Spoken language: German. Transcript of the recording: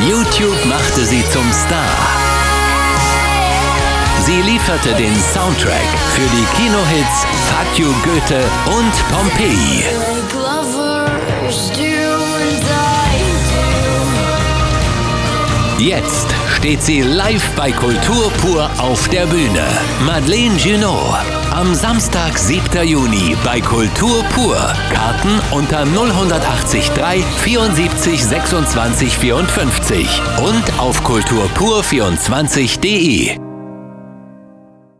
YouTube machte sie zum Star. Sie lieferte den Soundtrack für die Kinohits Fuck You Goethe und Pompeii. Jetzt steht sie live bei Kultur pur auf der Bühne. Madeleine Junot. Am Samstag, 7. Juni bei Kultur pur. Karten unter 0180 3 74 26 54 und auf kulturpur24.de.